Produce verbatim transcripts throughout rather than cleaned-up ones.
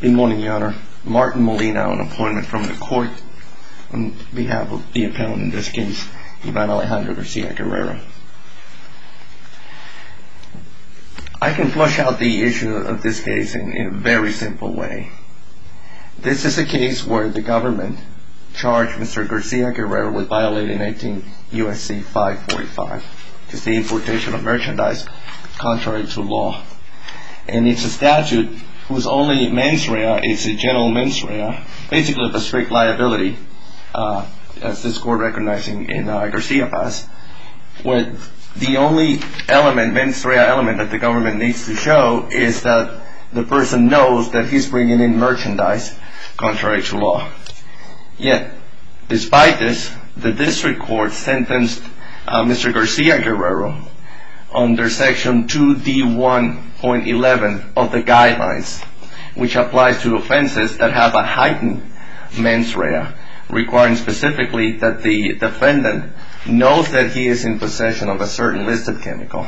Good morning, Your Honor. Martin Molina on appointment from the court on behalf of the appellant in this case, Ivan Alejandro Garcia-Guerrero. I can flush out the issue of this case in, in a very simple way. This is a case where the government charged Mister Garcia-Guerrero with violating eighteen U S C five forty-five, which is the importation of merchandise contrary to law. And it's a statute whose only mens rea is a general mens rea, basically of a strict liability, uh, as this court recognizing in uh, Garcia Paz, where the only element, mens rea element that the government needs to show is that the person knows that he's bringing in merchandise contrary to law. Yet, despite this, the district court sentenced uh, Mister Garcia-Guerrero under section two D one point eleven of the guidelines, which applies to offenses that have a heightened mens rea, requiring specifically that the defendant knows that he is in possession of a certain listed chemical.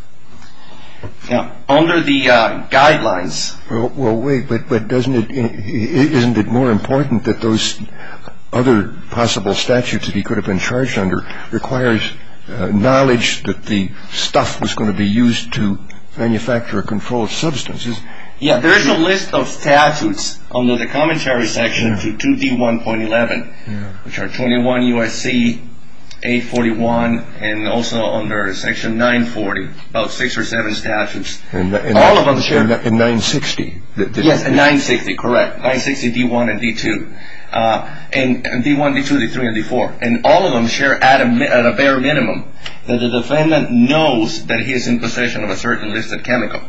Now, under the uh, guidelines... Well, well, wait, but, but doesn't it, isn't it more important that those other possible statutes that he could have been charged under requires uh, knowledge that the stuff was going to be used to manufacture a controlled substance? Yeah, there is a list of statutes under the commentary section yeah. to two D one point eleven, yeah. which are twenty-one U S C eight forty-one, and also under section nine forty, about six or seven statutes. And, and all of them share... And nine sixty. The, the, yes, and nine sixty, correct. nine sixty D one and D two. Uh, and, and D one, D two, D three, and D four. And all of them share at a, at a bare minimum that the defendant knows that he is in possession of a certain listed chemical.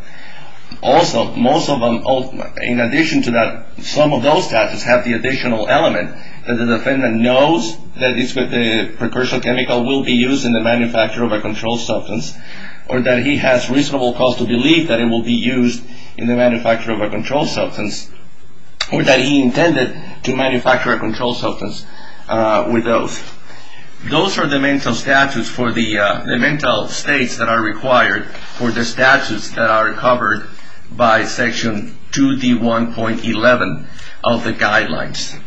Also, most of them, in addition to that, some of those statutes have the additional element that the defendant knows that the precursor chemical will be used in the manufacture of a controlled substance, or that he has reasonable cause to believe that it will be used in the manufacture of a controlled substance, or that he intended to manufacture a controlled substance uh, with those. Those are the mental statutes for the, uh, the mental states that are required for the statutes that are covered by section two D one point eleven of the guidelines.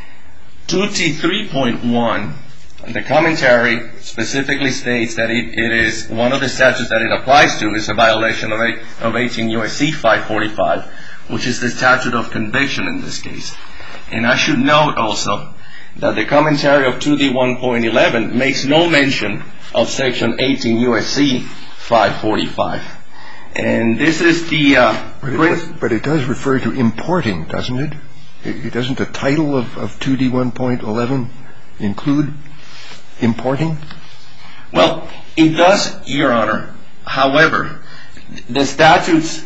two T three point one, the commentary specifically states that it, it is one of the statutes that it applies to is a violation of, a, of eighteen U S C five forty-five, which is the statute of conviction in this case. And I should note also that the commentary of two D one point eleven makes no mention of section eighteen U S C five forty-five. And this is the... Uh, but, it, but it does refer to importing, doesn't it? It, it doesn't the title of, of two D one point eleven include importing? Well, it does, Your Honor. However, the statutes...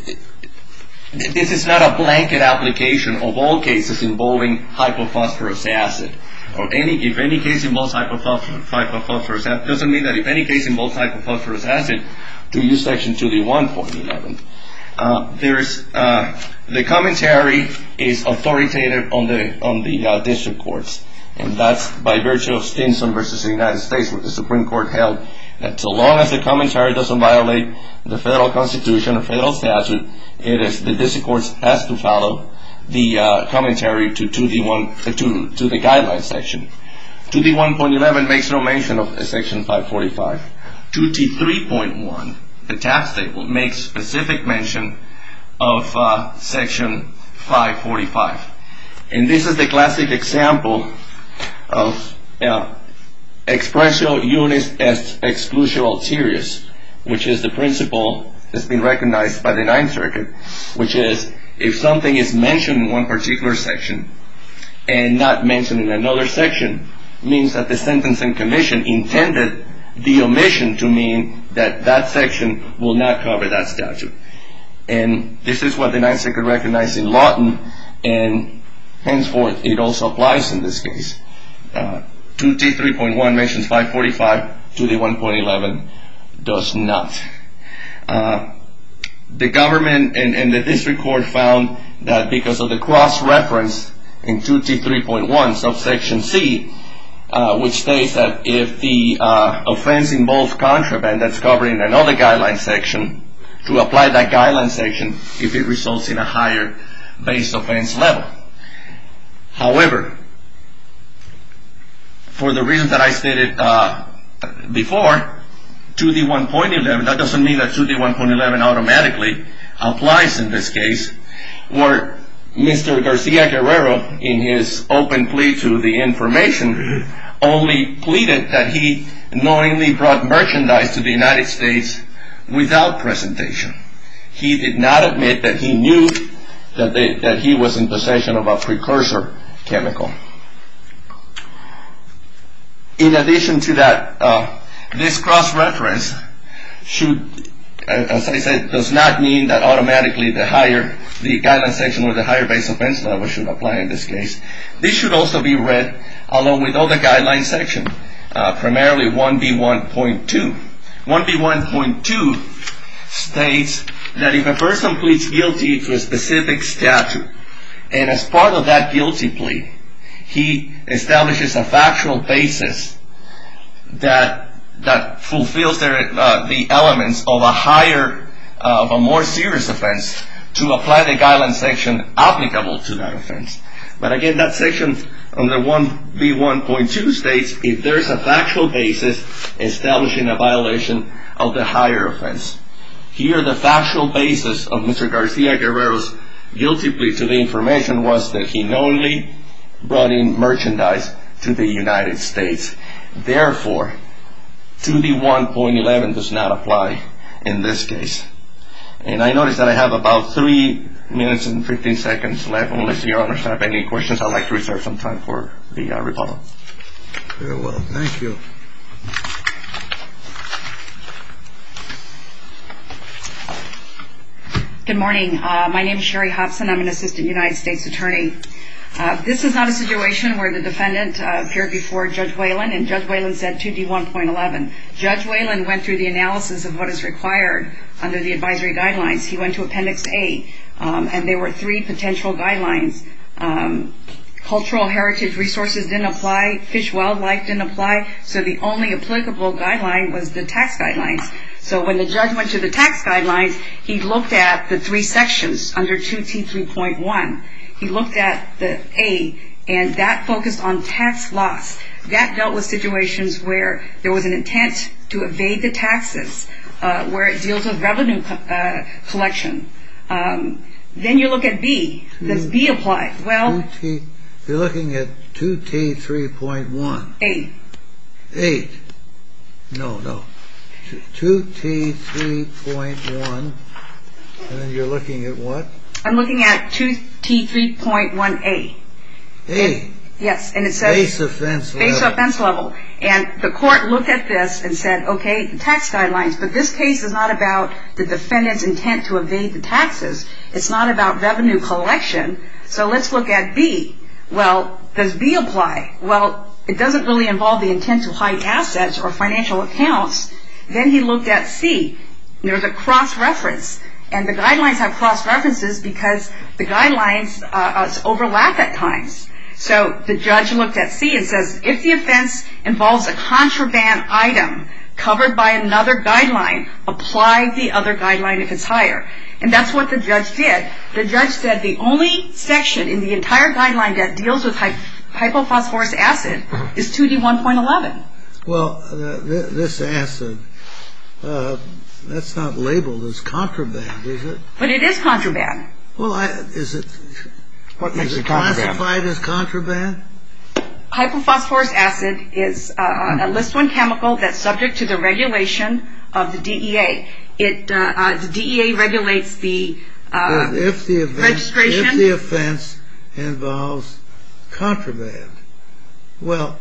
This is not a blanket application of all cases involving hypophosphorus acid. Or any, if any case involves hypophosphorus, hypophosphorus acid, doesn't mean that if any case involves hypophosphorus acid, to use section two D one point eleven. Uh, there's uh, the commentary is authoritative on the on the uh, district courts, and that's by virtue of Stinson versus the United States, where the Supreme Court held that so long as the commentary doesn't violate the federal constitution or federal statute, it is the district courts has to follow the uh, commentary to two D one uh, to to the guidelines section. two D one point eleven makes no mention of uh, section five forty-five. two T three point one, the tax table, makes specific mention of uh, section five forty-five. And this is the classic example of uh, expressio unis est exclusio ulterius, which is the principle that's been recognized by the Ninth Circuit, which is if something is mentioned in one particular section and not mentioned in another section, means that the Sentencing Commission intended the omission to mean that that section will not cover that statute. And this is what the Ninth Circuit recognized in Lawton, and henceforth it also applies in this case. Uh, two T three point one mentions five forty-five, two D one point eleven does not. Uh, the government and, and the district court found that because of the cross-reference in two T three point one, subsection C, uh, which states that if the uh, offense involves contraband that's covered in another guideline section, to apply that guideline section if it results in a higher base offense level. However, for the reasons that I stated uh, before, two D one point eleven, that doesn't mean that two D one point eleven automatically applies in this case, where Mister Garcia Guerrero, in his open plea to the information, only pleaded that he knowingly brought merchandise to the United States without presentation. He did not admit that he knew that, they, that he was in possession of a precursor chemical. In addition to that, uh, this cross-reference should, as I said, does not mean that automatically the higher, the guideline section or the higher base offense level should apply in this case. This should also be read along with other guideline section, uh, primarily one B one point two. one B one point two states that if a person pleads guilty to a specific statute, and as part of that guilty plea, he establishes a factual basis that that fulfills their, uh, the elements of a higher, uh, of a more serious offense, to apply the guideline section applicable to that offense. But again, that section under one B one point two states if there is a factual basis establishing a violation of the higher offense. Here, the factual basis of Mister Garcia Guerrero's guilty plea to the information was that he knowingly brought in merchandise to the United States. Therefore, two D one point eleven does not apply in this case. And I notice that I have about three minutes and fifteen seconds left. Unless Your Honor have any questions, I'd like to reserve some time for the uh, rebuttal. Very well. Thank you. Good morning. Uh, my name is Sherry Hobson. I'm an assistant United States attorney. Uh, this is not a situation where the defendant uh, appeared before Judge Whalen, and Judge Whalen said two D one point eleven. Judge Whalen went through the analysis of what is required under the advisory guidelines. He went to Appendix A, um, and there were three potential guidelines. Um, cultural heritage resources didn't apply. Fish wildlife didn't apply. So the only applicable guideline was the tax guidelines. So when the judge went to the tax guidelines, he looked at the three sections under two T three point one. He looked at the A, and that focused on tax loss. That dealt with situations where there was an intent to evade the taxes, uh, where it deals with revenue co- uh, collection. Um, then you look at B. Does B apply? Well, two T, you're looking at two T three point one. A. Eight. No, no. two T three point one, and then you're looking at what? I'm looking at two T three point one A. A. Yes, and it says base offense level. Base offense level. And the court looked at this and said, okay, the tax guidelines, but this case is not about the defendant's intent to evade the taxes. It's not about revenue collection. So let's look at B. Well, does B apply? Well, it doesn't really involve the intent to hide assets or financial accounts. Then he looked at C. There's a cross-reference. And the guidelines have cross-references because the guidelines uh, overlap at times. So the judge looked at C and says, if the offense involves a contraband item covered by another guideline, apply the other guideline if it's higher. And that's what the judge did. The judge said the only section in the entire guideline that deals with hy- hypophosphorus acid is two D one point eleven. Well, uh, th- this acid, uh, that's not labeled as contraband, is it? But it is contraband. Well, I, is it, What is makes it it contraband? classified as contraband? Hypophosphorus acid is uh, a list one chemical that's subject to the regulation of the D E A. It uh, uh, the D E A regulates the uh, if the event, registration. If the offense involves contraband, well,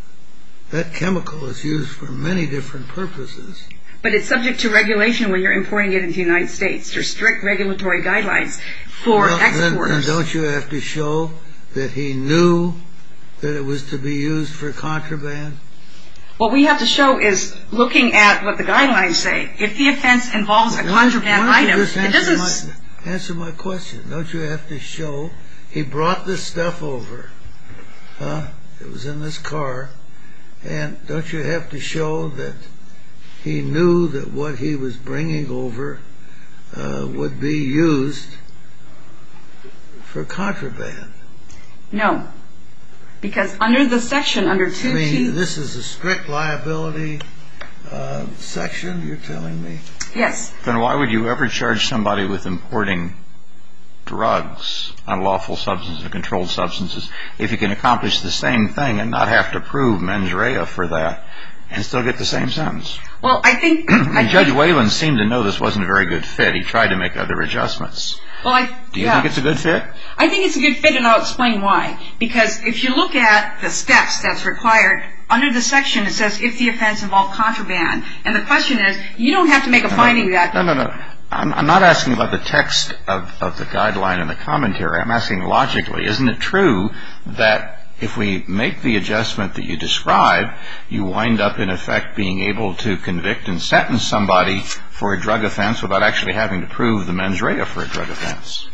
that chemical is used for many different purposes. But it's subject to regulation when you're importing it into the United States. There's strict regulatory guidelines for well, exporters. Then, then don't you have to show that he knew that it was to be used for contraband? What we have to show is looking at what the guidelines say. If the offense involves a contraband why, why item, just it answer doesn't. My, answer my question. Don't you have to show he brought this stuff over? Huh? It was in this car. And don't you have to show that he knew that what he was bringing over uh, would be used for contraband. No. Because under the section, under two T... I mean, this is a strict liability uh, section, you're telling me? Yes. Then why would you ever charge somebody with importing drugs, unlawful substances, or controlled substances, if you can accomplish the same thing and not have to prove mens rea for that and still get the same sentence? Well, I think... I Judge think, Whalen seemed to know this wasn't a very good fit. He tried to make other adjustments. Well, I, Do you yeah. think it's a good fit? I think it's a good fit, and I'll explain why. Because if you look at the steps that's required, under the section it says if the offense involved contraband. And the question is, you don't have to make a no, finding that... No, no, no. I'm, I'm not asking about the text of, of the guideline and the commentary. I'm asking logically. Isn't it true that if we make the adjustment that you describe, you wind up in effect being able to convict and sentence somebody for a drug offense without actually having to prove the mens rea for a drug offense?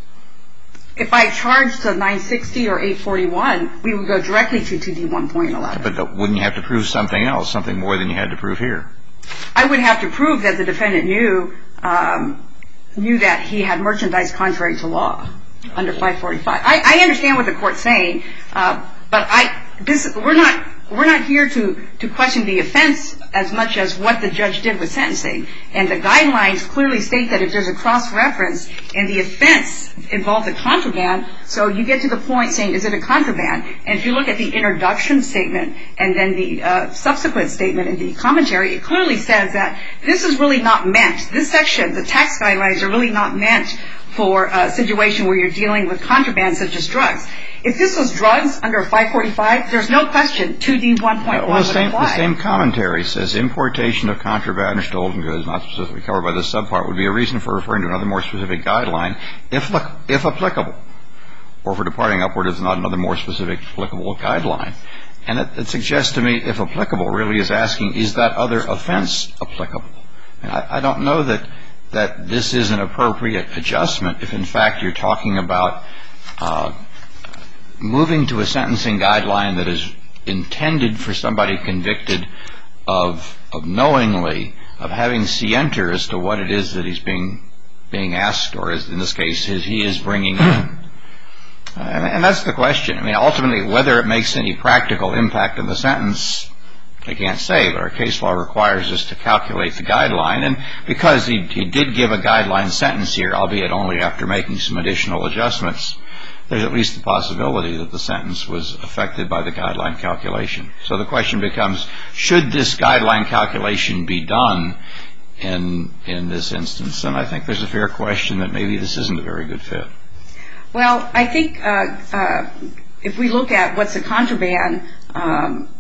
If I charged a nine sixty or eight forty-one, we would go directly to two D one point eleven. But wouldn't you have to prove something else, something more than you had to prove here? I would have to prove that the defendant knew um, knew that he had merchandise contrary to law under five forty-five. I, I understand what the court's saying, uh, but I this we're not we're not here to, to question the offense as much as what the judge did with sentencing. And the guidelines clearly state that if there's a cross-reference and the offense involved a contraband, so you get to the point saying, is it a contraband? And if you look at the introduction statement and then the uh, subsequent statement in the commentary, it clearly says that this is really not meant, this section, the tax guidelines are really not meant for a situation where you're dealing with contraband such as drugs. If this was drugs under five forty-five, there's no question two D one point one well, would the same, apply. The same commentary says importation of contraband or stolen goods, not specifically covered by this subpart, would be a reason for referring to another more specific guideline, if if applicable, or for departing upward is not another more specific applicable guideline. And it, it suggests to me, if applicable, really is asking, is that other offense applicable? And I, I don't know that that this is an appropriate adjustment if, in fact, you're talking about uh, moving to a sentencing guideline that is intended for somebody convicted of of knowingly, of having scienter as to what it is that he's being being asked, or as in this case, his, he is bringing in. and, and that's the question. I mean, ultimately, whether it makes any practical impact on the sentence, I can't say, but our case law requires us to calculate the guideline. And because he, he did give a guideline sentence here, albeit only after making some additional adjustments, there's at least the possibility that the sentence was affected by the guideline calculation. So the question becomes, should this guideline calculation be done in in this instance? And I think there's a fair question that maybe this isn't a very good fit. Well, I think uh, uh, if we look at what's a contraband, um,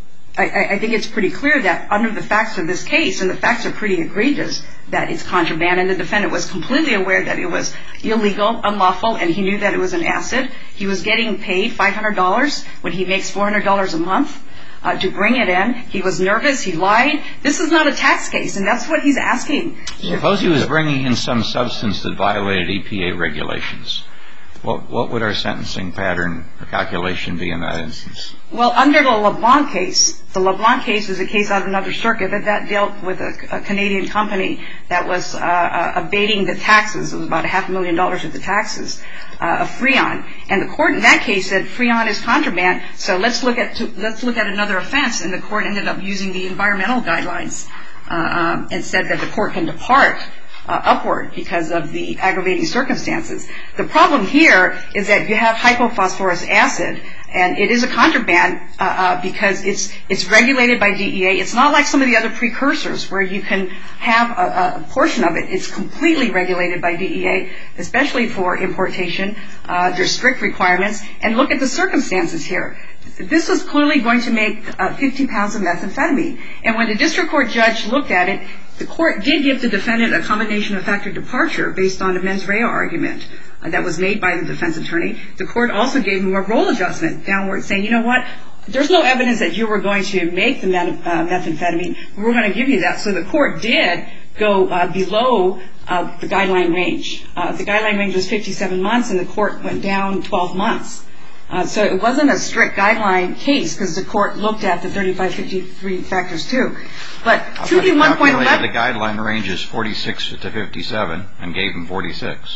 I, I think it's pretty clear that under the facts of this case, and the facts are pretty egregious, that it's contraband, and the defendant was completely aware that it was illegal, unlawful, and he knew that it was an acid. He was getting paid five hundred dollars when he makes four hundred dollars a month uh, to bring it in. He was nervous. He lied. This is not a tax case, and that's what he's asking. Suppose he was bringing in some substance that violated E P A regulations. What, what would our sentencing pattern or calculation be in that instance? Well, under the LeBlanc case, the LeBlanc case is a case out of another circuit, but that dealt with a, a Canadian company that was uh, uh, abating the taxes. It was about a half a million dollars of the taxes uh, of Freon, and the court in that case said Freon is contraband. So let's look at to, let's look at another offense, and the court ended up using the environmental guidelines uh, um, and said that the court can depart Uh, upward because of the aggravating circumstances. The problem here is that you have hypophosphorus acid, and it is a contraband uh, uh, because it's it's regulated by D E A. It's not like some of the other precursors where you can have a, a portion of it. It's completely regulated by D E A, especially for importation. Uh, there's strict requirements. And look at the circumstances here. This was clearly going to make uh, fifty pounds of methamphetamine. And when the district court judge looked at it, the court did give the defendant a combination of factor departure based on a mens rea argument uh, that was made by the defense attorney. The court also gave him a roll adjustment downward, saying, you know what, there's no evidence that you were going to make the met- uh, methamphetamine. We're going to give you that. So the court did go uh, below uh, the guideline range. Uh, the guideline range was fifty-seven months, and the court went down twelve months. Uh, so it wasn't a strict guideline case because the court looked at the thirty-five fifty-three factors too. But two D one point eleven... The guideline range is forty-six to fifty-seven and gave him forty-six.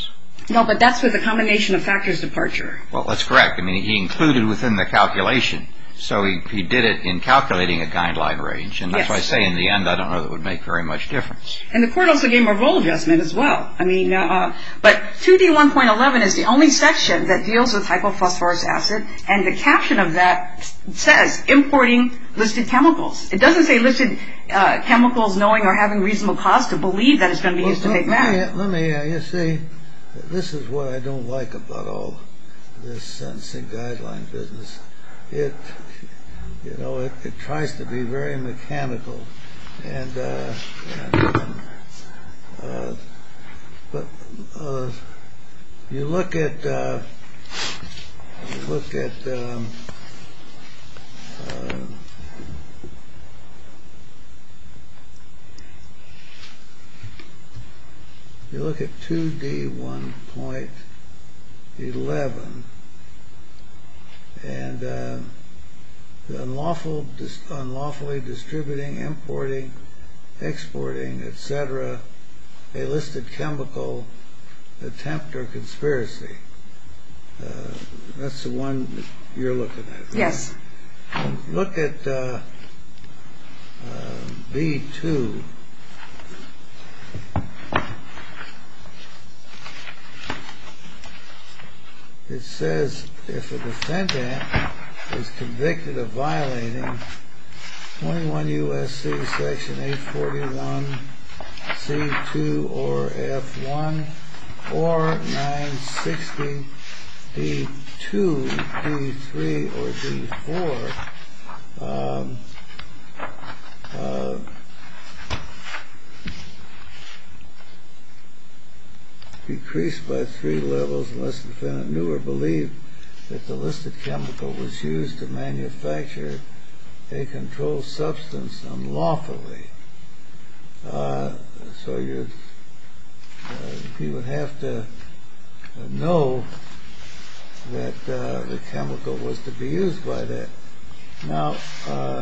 No, but that's with a combination of factors departure. Well, that's correct. I mean, he included within the calculation. So he, he did it in calculating a guideline range. And that's Yes. why I say in the end, I don't know that it would make very much difference. And the court also gave him a role adjustment as well. I mean, uh, but two D one point eleven is the only section that deals with hypophosphorus acid, and the caption of that says importing listed chemicals. It doesn't say listed uh, chemicals knowing or having reasonable cause to believe that it's going to be used well, to make let meth. me, let me uh, you see, this is what I don't like about all this sentencing guideline business. It, you know, it, it tries to be very mechanical, and, uh, and um, uh, but uh, you look at uh, you look at um, uh, you look at two D one point eleven. And uh, the unlawful, dis- unlawfully distributing, importing, exporting, et cetera, a listed chemical, attempt or conspiracy. Uh, that's the one that you're looking at. Right? Yes. And look at uh, uh, B two. It says if a defendant is convicted of violating twenty-one U S C section eight forty-one C two or F one or nine sixty D two, D three, or D four, um, uh, decreased by three levels unless the defendant knew or believed that the listed chemical was used to manufacture a controlled substance unlawfully. Uh, so you uh, he would have to uh, know that uh, the chemical was to be used by that. Now, uh,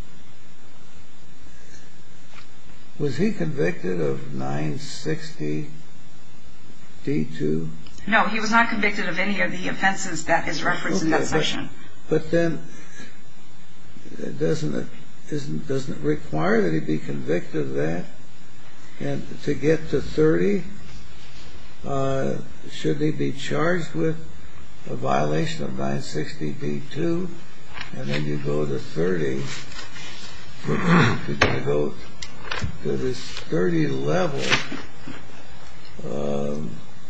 was he convicted of nine sixty D two? No, he was not convicted of any of the offenses that is referenced Okay, in that but, section. But then, doesn't it isn't doesn't it require that he be convicted of that? And to get to thirty, uh, should he be charged with a violation of nine sixty D two, and then you go to thirty, you're going to go to this thirty level. Um,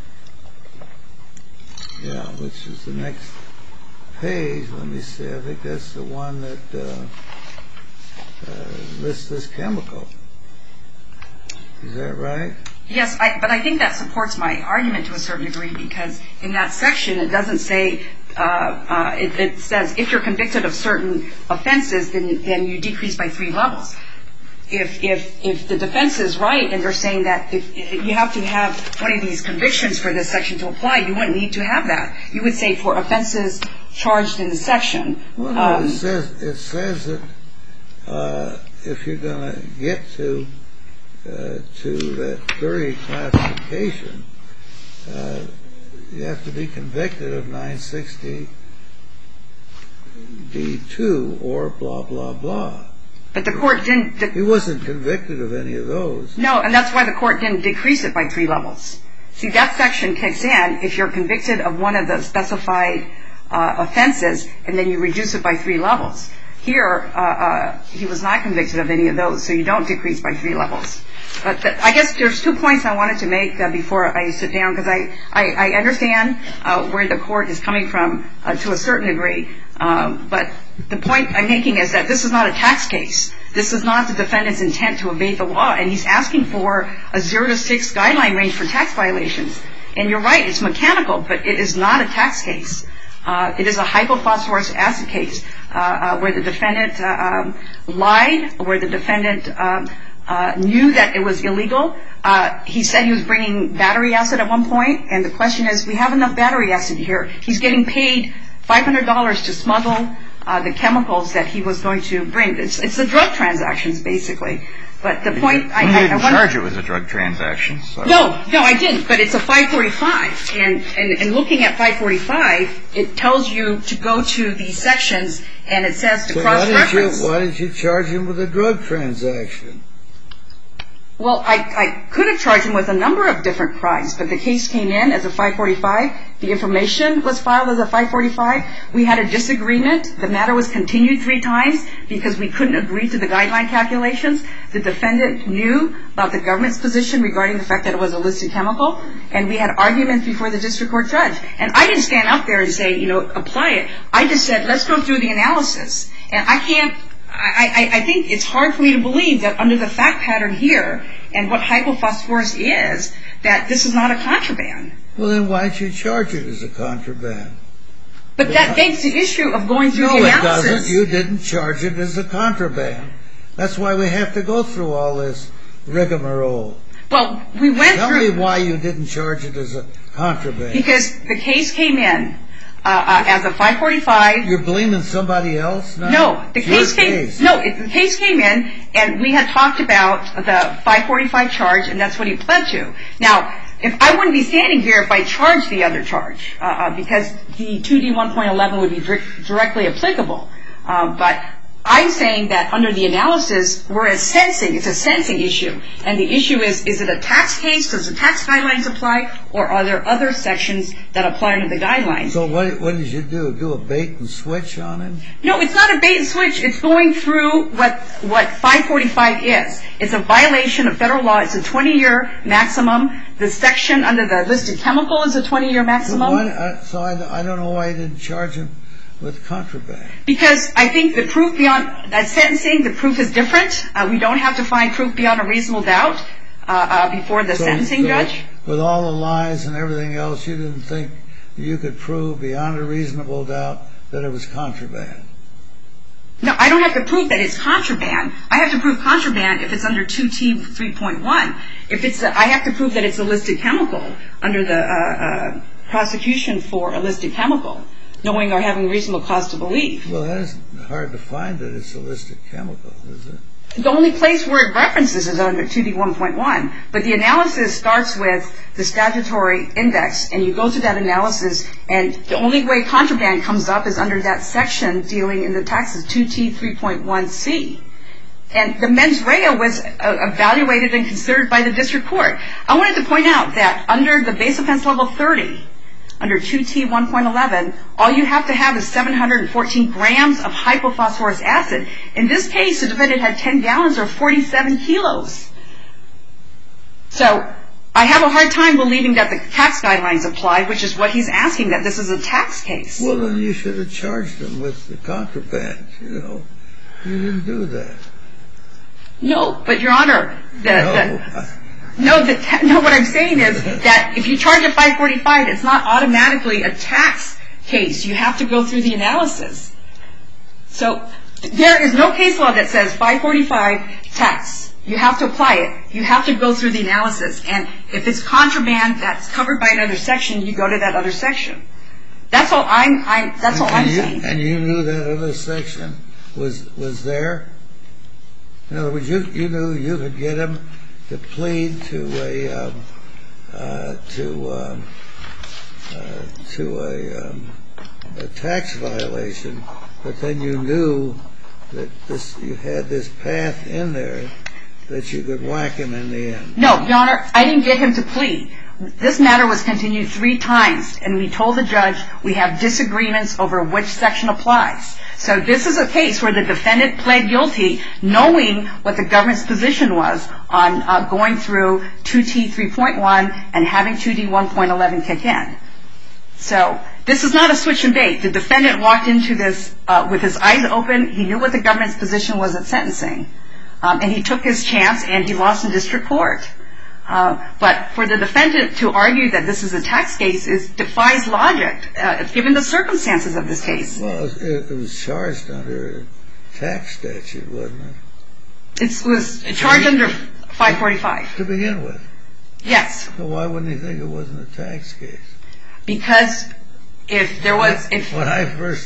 yeah, which is the next page. Let me see. I think that's the one that uh, uh, lists this chemical. Is that right? Yes, I, but I think that supports my argument to a certain degree, because in that section it doesn't say, uh, uh, it, it says if you're convicted of certain offenses, then, then you decrease by three levels. If, if, if the defense is right and they're saying that if, if you have to have one of these convictions for this section to apply, you wouldn't need to have that. You would say for offenses charged in the section. Well, no, um, it says it says that uh, if you're going to get to uh, to that thirty classification, uh, you have to be convicted of nine sixty D two or blah blah blah. But the court didn't. The, He wasn't convicted of any of those. No, and that's why the court didn't decrease it by three levels. See, that section kicks in if you're convicted of one of the specified uh, offenses, and then you reduce it by three levels. Here, uh, uh, he was not convicted of any of those, so you don't decrease by three levels. But the, I guess there's two points I wanted to make uh, before I sit down, because I, I, I understand uh, where the court is coming from uh, to a certain degree. Um, but the point I'm making is that this is not a tax case. This is not the defendant's intent to evade the law, and he's asking for a zero to six guideline range for tax violations. And you're right, it's mechanical, but it is not a tax case. Uh, it is a hypophosphorus acid case uh, uh, where the defendant uh, um, lied, where the defendant um, uh, knew that it was illegal. Uh, he said he was bringing battery acid at one point, and the question is, we have enough battery acid here. He's getting paid five hundred dollars to smuggle uh, the chemicals that he was going to bring. It's, it's the drug transactions, basically. But the point, I, you I, didn't I want charge it with a drug transaction. So. No, no, I didn't. But it's a five forty-five, and, and and looking at five forty-five, it tells you to go to these sections, and it says to so cross-reference. Why did you charge him with a drug transaction? Well, I, I could have charged him with a number of different crimes, but the case came in as a five forty-five. The information was filed as a five forty-five. We had a disagreement. The matter was continued three times because we couldn't agree to the guideline calculations. The defendant knew about the government's position regarding the fact that it was a listed chemical, and we had arguments before the district court judge. And I didn't stand up there and say, you know, apply it. I just said, let's go through the analysis. And I can't I, I, I think it's hard for me to believe that under the fact pattern here and what hypophosphorus is, that this is not a contraband. Well, then why didn't you charge it as a contraband? But that begs the issue of going through no, the analysis. No, it doesn't. You didn't charge it as a contraband. That's why we have to go through all this rigmarole. Well, we went Tell through... Tell me why you didn't charge it as a contraband. Because the case came in Uh, uh, as a five forty-five. You're blaming somebody else now? No, the case Your came. Case. No, it, the case came in, and we had talked about the five forty-five charge, and that's what he pled to. Now, if I wouldn't be standing here if I charged the other charge, uh, uh, because the two D one point eleven would be dir- directly applicable. Um, but I'm saying that under the analysis, we're at sensing. It's a sensing issue. And the issue is, is it a tax case? Does the tax guidelines apply? Or are there other sections that apply to the guidelines? So what, what did you do? Do a bait and switch on him? No, it's not a bait and switch. It's going through what, what five forty-five is. It's a violation of federal law. It's a twenty-year maximum. The section under the listed chemical is a twenty-year maximum. So, why, so I, I don't know why you didn't charge him with contraband. Because I think the proof beyond that sentencing, the proof is different. Uh, we don't have to find proof beyond a reasonable doubt uh, uh, before the so, sentencing so judge. With all the lies and everything else, you didn't think you could prove beyond a reasonable doubt that it was contraband? No, I don't have to prove that it's contraband. I have to prove contraband if it's under two T three point one. If it's, a, I have to prove that it's a listed chemical under the uh, uh, prosecution for a listed chemical, knowing or having reasonable cause to believe. Well, that is hard to find that it's a listed chemical, is it? The only place where it references is under two D one point one, but the analysis starts with the statutory index, and you go through that analysis, and the only way contraband comes up is under that section dealing in the taxes, two T three point one C. And the mens rea was uh, evaluated and considered by the district court. I wanted to point out that under the base offense level thirty, under two T one point eleven, all you have to have is seven hundred fourteen grams of hypophosphorus acid. In this case, the defendant had ten gallons or forty-seven kilos. So I have a hard time believing that the tax guidelines apply, which is what he's asking, that this is a tax case. Well, then you should have charged him with the contraband, you know. You didn't do that. No, but Your Honor, the... No. the No, the ta- no, what I'm saying is that if you charge a five forty-five, it's not automatically a tax case. You have to go through the analysis. So there is no case law that says five forty-five tax. You have to apply it. You have to go through the analysis. And if it's contraband that's covered by another section, you go to that other section. That's all I'm, I'm, that's all I'm and you, saying. And you knew that other section was was there? In other words, you, you knew you could get him to plead to a um, uh, to um, uh, to a, um, a tax violation, but then you knew that this you had this path in there that you could whack him in the end. No, Your Honor, I didn't get him to plead. This matter was continued three times, and we told the judge we have disagreements over which section applies. So this is a case where the defendant pled guilty, knowing what the government's position was on uh, going through two T three point one and having two D one point eleven kick in. So this is not a switch and bait. The defendant walked into this uh, with his eyes open. He knew what the government's position was at sentencing, um, and he took his chance, and he lost in district court. Uh, but for the defendant to argue that this is a tax case is defies logic, uh, given the circumstances of this case. Well, it, it was charged under a tax statute, wasn't it? It was charged under five forty-five. To begin with. Yes. So why wouldn't he think it wasn't a tax case? Because if there was... if When I first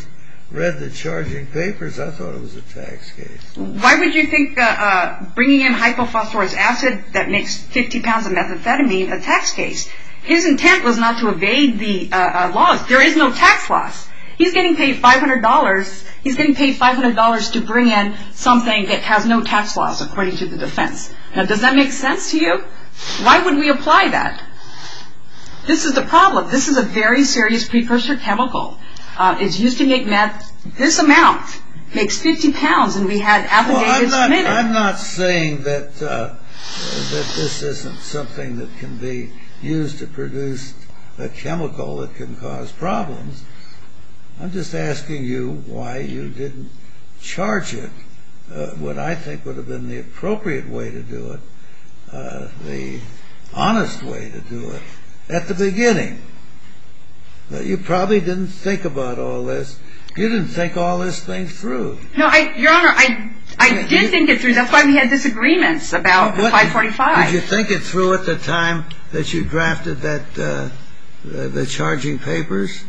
read the charging papers, I thought it was a tax case. Why would you think uh, uh, bringing in hypophosphorus acid that makes fifty pounds of methamphetamine a tax case? His intent was not to evade the uh, uh, laws. There is no tax loss. He's getting paid five hundred dollars. He's getting paid five hundred dollars to bring in something that has no tax loss, according to the defense. Now, does that make sense to you? Why would we apply that? This is the problem. This is a very serious precursor chemical. Uh, it's used to make meth. This amount makes fifty pounds, and we had affidavits well, I'm not, submitted. I'm not saying that uh, that this isn't something that can be used to produce a chemical that can cause problems. I'm just asking you why you didn't charge it, uh, what I think would have been the appropriate way to do it, uh, the honest way to do it, at the beginning. But you probably didn't think about all this. You didn't think all this thing through. No, I, Your Honor, I, I did you, think it through. That's why we had disagreements about what, the five forty-five. Did you think it through at the time that you drafted that uh, the, the charging papers?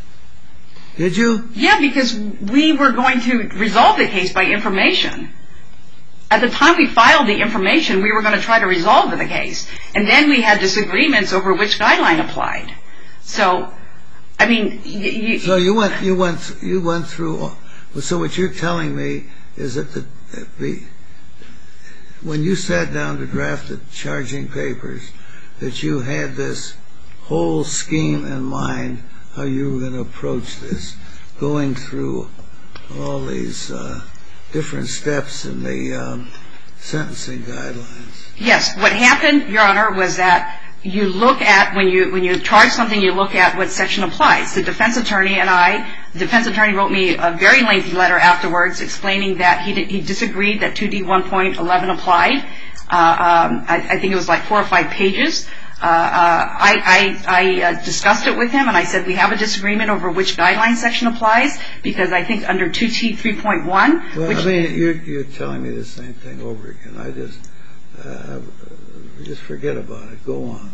Did you? Yeah, because we were going to resolve the case by information. At the time we filed the information, we were going to try to resolve the case. And then we had disagreements over which guideline applied. So, I mean... Y- y- so you went you went, you went through... So what you're telling me is that the, the when you sat down to draft the charging papers, that you had this whole scheme in mind how you were going to approach this, going through all these uh, different steps in the um, sentencing guidelines. Yes. What happened, Your Honor, was that you look at, when you when you charge something, you look at what section applies. The defense attorney and I, the defense attorney wrote me a very lengthy letter afterwards explaining that he, did, he disagreed that two D one point eleven applied. Uh, um, I, I think it was like four or five pages. Uh, uh, I, I, I uh, discussed it with him, and I said we have a disagreement over which guideline section applies, because I think under two T three point one... Well, which, I mean, you're, you're telling me the same thing over again. I just, uh, just forget about it. Go on.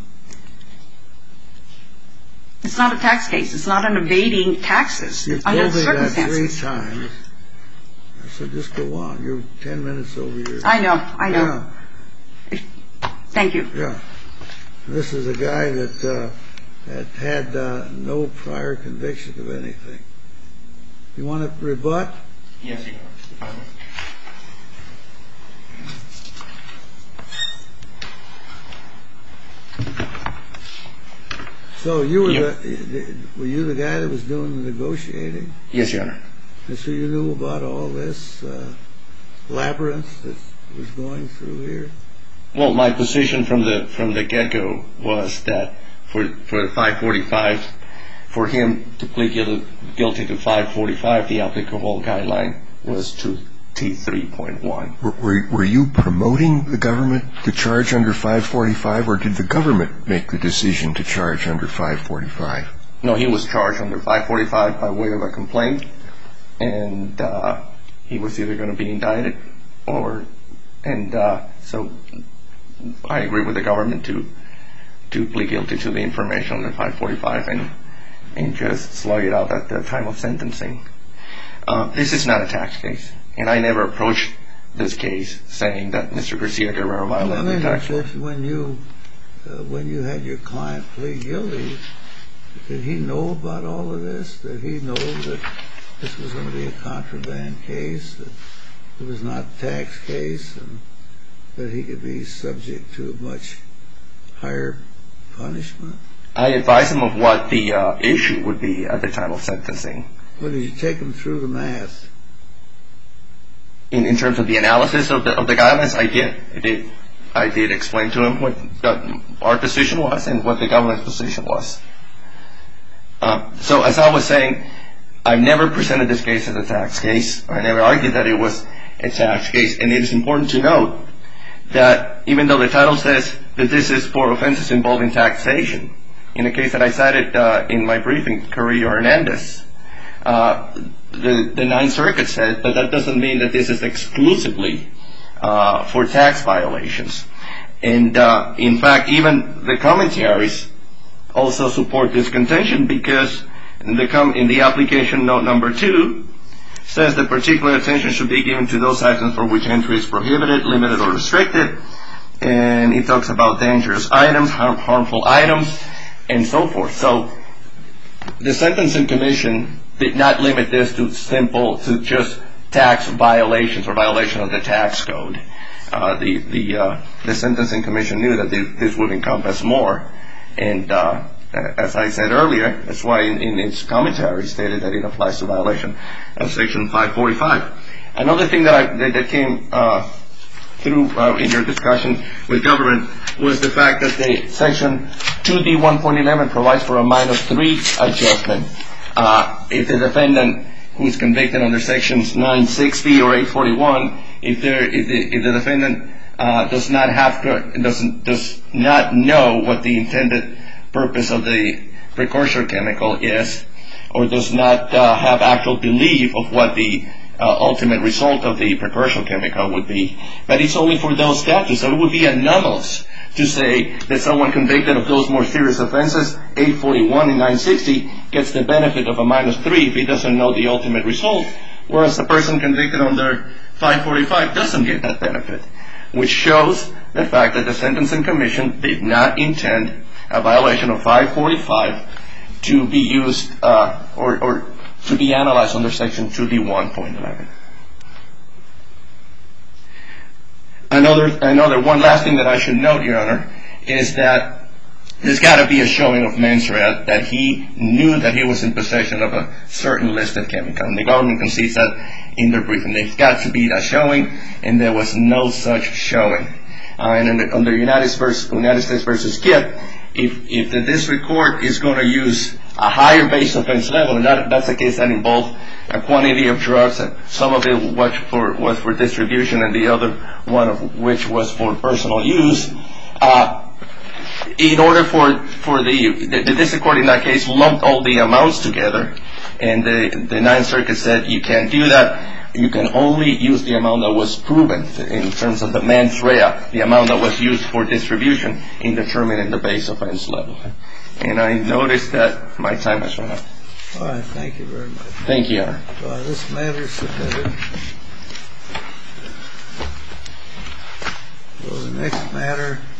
It's not a tax case. It's not an evading taxes You under told the me that three circumstances. times. So just go on. You're ten minutes over your... I know, I know. Yeah. Thank you. Yeah. This is a guy that uh, had, had uh, no prior conviction of anything. You want to rebut? Yes, Your Honor. So you were Yeah. the were you the guy that was doing the negotiating? Yes, Your Honor. And so you knew about all this uh, labyrinth that was going through here? Well, my position from the from the get-go was that for for five forty-five, for him to plead guilty, guilty to five forty-five, the applicable guideline was two T three point one. Were, were, were you promoting the government to charge under five forty-five, or did the government make the decision to charge under five forty-five? No, he was charged under five forty-five by way of a complaint, and uh, he was either going to be indicted or, and uh, so I agree with the government to to plead guilty to the information under five forty-five and and just slug it out at the time of sentencing. Uh, this is not a tax case, and I never approached this case saying that Mister Garcia Guerrero violated the tax law. When you uh, when you had your client plead guilty, did he know about all of this? Did he know that this was going to be a contraband case, that it was not a tax case, and that he could be subject to a much higher punishment? I advised him of what the uh, issue would be at the time of sentencing. Well, did you take him through the math? In, in terms of the analysis of the of the guidelines, I did. I did. I did explain to him what the, our position was and what the government's position was. Uh, so, as I was saying, I've never presented this case as a tax case. I never argued that it was a tax case, and it is important to note that even though the title says that this is for offenses involving taxation, in a case that I cited uh, in my briefing, Carrillo-Hernandez, uh, the, the Ninth Circuit said that that doesn't mean that this is exclusively uh, for tax violations. And uh, in fact, even the commentaries also support this contention, because in the, com- in the application note number two, says that particular attention should be given to those items for which entry is prohibited, limited, or restricted. And it talks about dangerous items, harm, harmful items, and so forth. So the Sentencing Commission did not limit this to simple, to just tax violations or violation of the tax code. Uh, the the uh, the Sentencing Commission knew that this would encompass more, and uh, as I said earlier, that's why in, in its commentary stated that it applies to violation of Section five forty-five. Another thing that I, that, that came uh, through uh, in your discussion with government was the fact that the Section two D one point eleven provides for a minus three adjustment uh, if the defendant who is convicted under Sections nine sixty or eight forty-one, if, there, if, the, if the defendant uh, does not have to, doesn't does not know what the intended purpose of the precursor chemical is, or does not uh, have actual belief of what the uh, ultimate result of the precursor chemical would be. But it's only for those statutes, so it would be anomalous to say that someone convicted of those more serious offenses, eight forty-one and nine sixty, gets the benefit of a minus three if he doesn't know the ultimate result, whereas the person convicted under five forty-five doesn't get that benefit, which shows the fact that the Sentencing Commission did not intend a violation of five forty-five to be used uh, or, or to be analyzed under Section two D one point eleven. Another, another one last thing that I should note, Your Honor, is that there's got to be a showing of mens rea that he knew that he was in possession of a certain listed chemical. And the government concedes that in their briefing. There's got to be that showing, and there was no such showing. Uh, and under, under United States, United States versus Gibb, if, if the district court is going to use a higher base offense level, and that, that's a case that involved a quantity of drugs, and some of it was for, was for distribution, and the other one of which was for personal use. Uh, in order for for the, the the district court in that case lumped all the amounts together, and the the Ninth Circuit said you can't do that. You can only use the amount that was proven in terms of the mens rea, the amount that was used for distribution in determining the base offense level. And I noticed that my time has run out. All right, thank you very much. Thank you, Your Honor. Uh, this matter is submitted. So the next matter